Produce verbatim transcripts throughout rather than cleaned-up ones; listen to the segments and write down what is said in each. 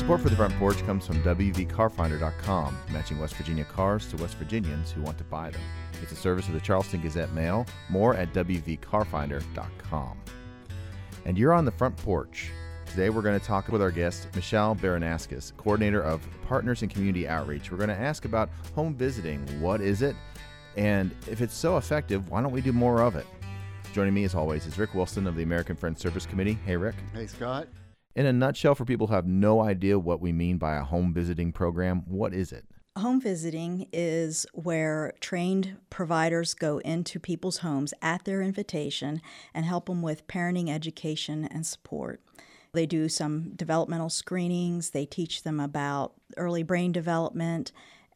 Support for the Front Porch comes from W V car finder dot com, matching West Virginia cars to West Virginians who want to buy them. It's a service of the Charleston Gazette Mail. More at W V car finder dot com. And you're on the Front Porch. Today we're going to talk with our guest, Michelle Baranauskas, coordinator of Partners in Community Outreach. We're going to ask about home visiting. What is it? And if it's so effective, why don't we do more of it? Joining me, as always, is Rick Wilson of the American Friends Service Committee. Hey, Rick. Hey, Scott. In a nutshell, for people who have no idea what we mean by a home visiting program, what is it? Home visiting is where trained providers go into people's homes at their invitation and help them with parenting education and support. They do some developmental screenings, they teach them about early brain development,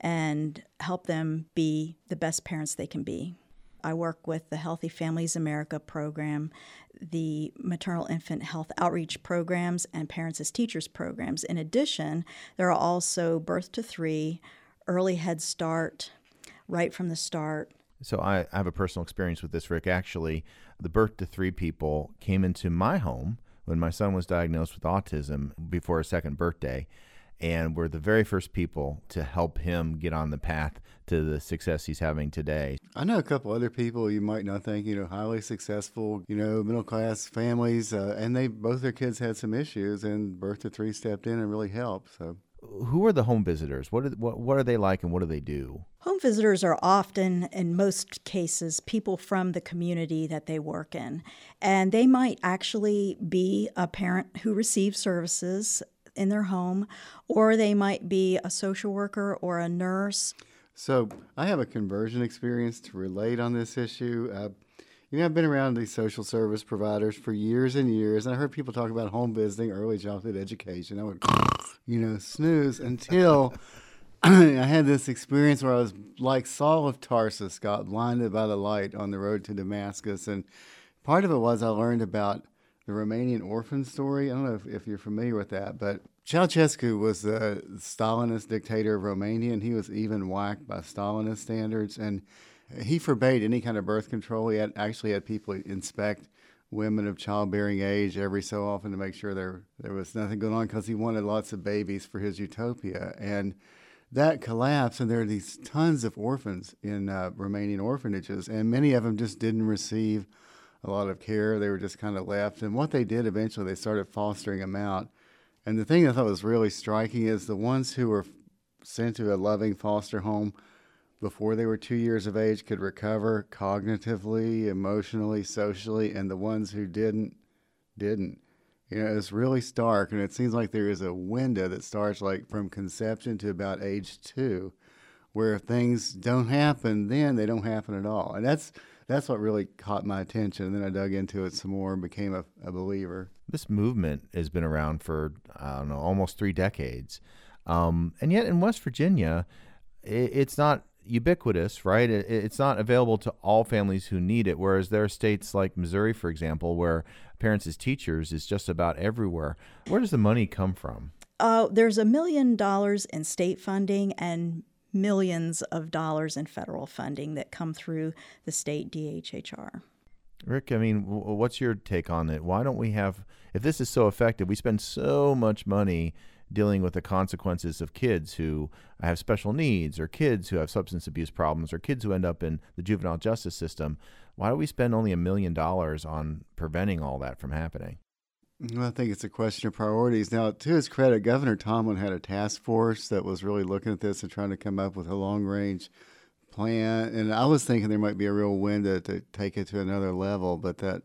and help them be the best parents they can be. I work with the Healthy Families America program, the Maternal Infant Health Outreach programs, and Parents as Teachers programs. In addition, there are also Birth to Three, Early Head Start, Right from the Start. So I, I have a personal experience with this, Rick. Actually, the Birth to Three people came into my home when my son was diagnosed with autism before his second birthday, and were the very first people to help him get on the path to the success he's having today. I know a couple other people you might not think, you know, highly successful, you know, middle-class families, uh, and they both their kids had some issues, and Birth to Three stepped in and really helped. So, who are the home visitors? What are, what, what are they like, and what do they do? Home visitors are often, in most cases, people from the community that they work in, and they might actually be a parent who receives services in their home, or they might be a social worker or a nurse. So I have a conversion experience to relate on this issue. Uh, you know, I've been around these social service providers for years and years, and I heard people talk about home visiting, early childhood education. I would, you know, snooze until I had this experience where I was like Saul of Tarsus, got blinded by the light on the road to Damascus. And part of it was I learned about the Romanian orphan story. I don't know if, if you're familiar with that, but Ceausescu was the Stalinist dictator of Romania, and he was even whacked by Stalinist standards. And he forbade any kind of birth control. He had, actually had people inspect women of childbearing age every so often to make sure there there was nothing going on, because he wanted lots of babies for his utopia. And that collapsed, and there are these tons of orphans in uh, Romanian orphanages, and many of them just didn't receive a lot of care. They were just kind of left. And what they did eventually, they started fostering them out. And the thing I thought was really striking is the ones who were sent to a loving foster home before they were two years of age could recover cognitively, emotionally, socially, and the ones who didn't, didn't. You know, it's really stark, and it seems like there is a window that starts like from conception to about age two, where if things don't happen, then they don't happen at all. And that's That's what really caught my attention. And then I dug into it some more and became a, a believer. This movement has been around for, I don't know, almost three decades. Um, and yet in West Virginia, it, it's not ubiquitous, right? It, it's not available to all families who need it, whereas there are states like Missouri, for example, where Parents as Teachers is just about everywhere. Where does the money come from? Uh, there's a million dollars in state funding and millions of dollars in federal funding that come through the state D H H R. Rick, I mean, w- what's your take on it? Why don't we have, if this is so effective, we spend so much money dealing with the consequences of kids who have special needs, or kids who have substance abuse problems, or kids who end up in the juvenile justice system. Why do we spend only a million dollars on preventing all that from happening? Well, I think it's a question of priorities. Now, to his credit, Governor Tomlin had a task force that was really looking at this and trying to come up with a long-range plan. And I was thinking there might be a real window to take it to another level, but that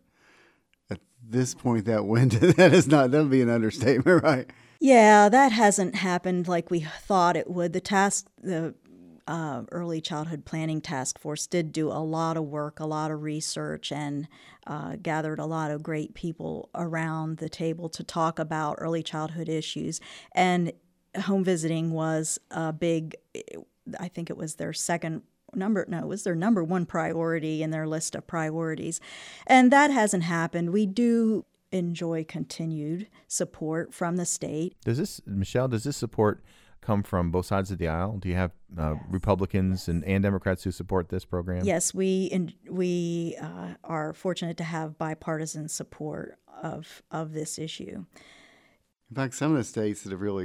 at this point, that window, that is not, that would be an understatement, right? Yeah, that hasn't happened like we thought it would. The task, the uh, Early Childhood Planning Task Force did do a lot of work, a lot of research, and uh, gathered a lot of great people around the table to talk about early childhood issues. And home visiting was a big, I think it was their second number, no, it was their number one priority in their list of priorities. And that hasn't happened. We do enjoy continued support from the state. Does this, Michelle, does this support come from both sides of the aisle? Do you have uh, yes. Republicans and, and Democrats who support this program? Yes, we in, we uh, are fortunate to have bipartisan support of of this issue. In fact, some of the states that have really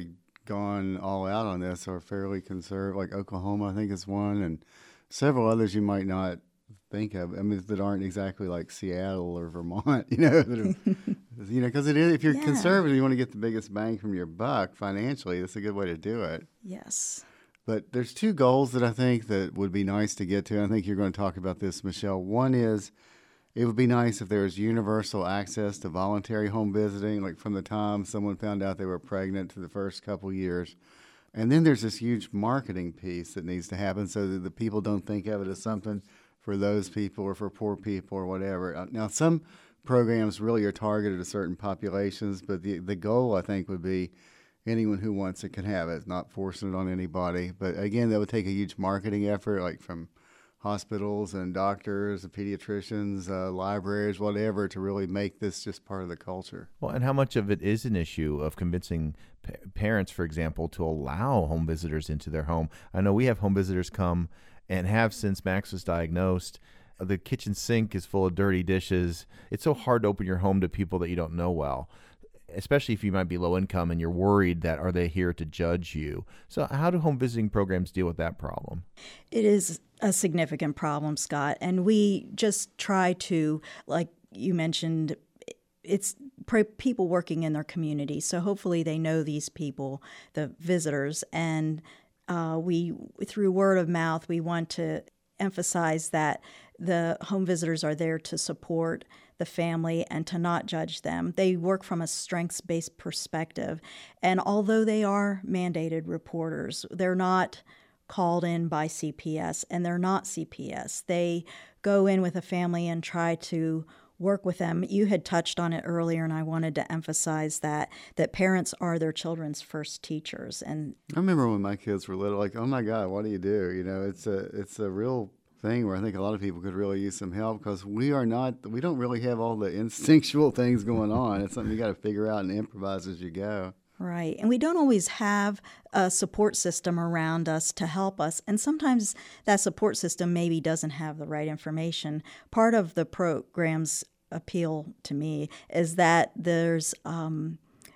gone all out on this are fairly conservative. Like Oklahoma, I think is one, and several others you might not think of. I mean, that aren't exactly like Seattle or Vermont, you know. That are, you know, because it is. If you're Yeah. conservative, you want to get the biggest bang from your buck financially. That's a good way to do it. Yes. But there's two goals that I think that would be nice to get to. I think you're going to talk about this, Michelle. One is it would be nice if there was universal access to voluntary home visiting, like from the time someone found out they were pregnant to the first couple years. And then there's this huge marketing piece that needs to happen so that the people don't think of it as something for those people or for poor people or whatever. Now, some programs really are targeted at certain populations, but the, the goal, I think, would be anyone who wants it can have it, not forcing it on anybody. But again, that would take a huge marketing effort, like from hospitals and doctors, and pediatricians, uh, libraries, whatever, to really make this just part of the culture. Well, and how much of it is an issue of convincing pa- parents, for example, to allow home visitors into their home? I know we have home visitors come and have since Max was diagnosed. The kitchen sink is full of dirty dishes. It's so hard to open your home to people that you don't know well, especially if you might be low income and you're worried that are they here to judge you. So how do home visiting programs deal with that problem? It is a significant problem, Scott, and we just try to, like you mentioned, it's pr- people working in their community. So hopefully they know these people, the visitors, and uh, we, through word of mouth, we want to emphasize that the home visitors are there to support the family and to not judge them. They work from a strengths-based perspective. And although they are mandated reporters, they're not called in by C P S, and they're not C P S. They go in with a family and try to work with them. You had touched on it earlier, and I wanted to emphasize that that parents are their children's first teachers. And I remember when my kids were little, like, oh my God, what do you do? You know, it's a it's a real thing where I think a lot of people could really use some help, because we are not, we don't really have all the instinctual things going on. It's something you got to figure out and improvise as you go. Right. And we don't always have a support system around us to help us. And sometimes that support system maybe doesn't have the right information. Part of the program's appeal to me is that there's um,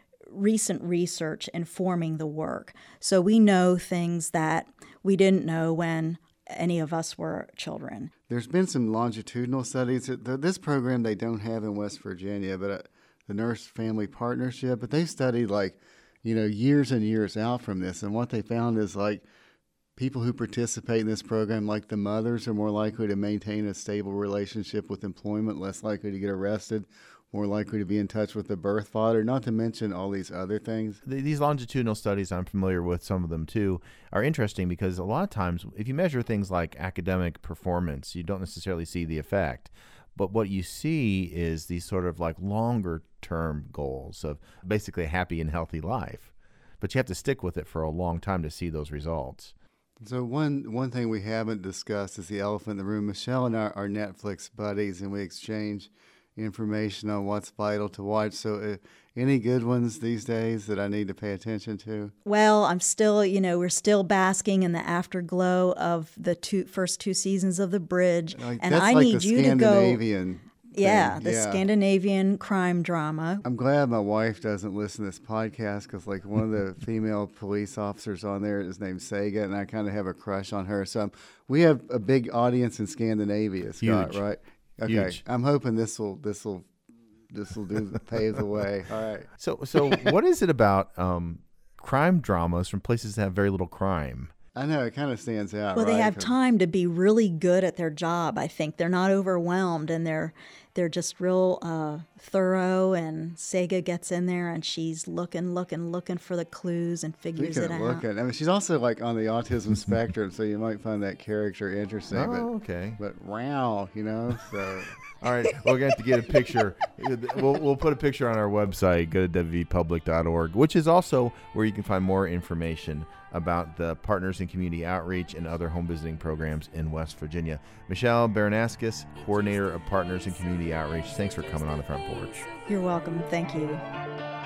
recent research informing the work. So we know things that we didn't know when any of us were children. There's been some longitudinal studies. This program they don't have in West Virginia, but uh, the Nurse Family Partnership, but they studied like, you know, years and years out from this. And what they found is like people who participate in this program, like the mothers, are more likely to maintain a stable relationship with employment, less likely to get arrested, more likely to be in touch with the birth father, not to mention all these other things. These longitudinal studies, I'm familiar with some of them too, are interesting because a lot of times if you measure things like academic performance, you don't necessarily see the effect. But what you see is these sort of like longer term goals of basically a happy and healthy life. But you have to stick with it for a long time to see those results. So one one thing we haven't discussed is the elephant in the room. Michelle and I are Netflix buddies, and we exchange information on what's vital to watch. So uh, any good ones these days that I need to pay attention to? Well, I'm still, you know, we're still basking in the afterglow of the two first two seasons of The Bridge. Like, and that's I like need the you to go. Scandinavian Yeah, thing. the yeah. Scandinavian crime drama. I'm glad my wife doesn't listen to this podcast, because like one of the female police officers on there is named Sega, and I kind of have a crush on her. So um, we have a big audience in Scandinavia, Scott, Huge. right? Okay, Huge. I'm hoping this will this will this will do pave the way. All right. So, so what is it about um, crime dramas from places that have very little crime? I know, it kind of stands out. Well, right? they have 'Cause- time to be really good at their job. I think they're not overwhelmed, and they're they're just real uh, thorough. And Sega gets in there, and she's looking, looking, looking for the clues and figures Speaking it of out. looking, I mean, she's also like on the autism spectrum, so you might find that character interesting. Oh, okay. But but wow, you know, so. All right, we're going to have to get a picture. We'll, we'll put a picture on our website, go to w v public dot org, which is also where you can find more information about the Partners in Community Outreach and other home visiting programs in West Virginia. Michelle Baranaskis, Coordinator of Partners in Community Outreach, thanks for coming on the Front Porch. You're welcome. Thank you.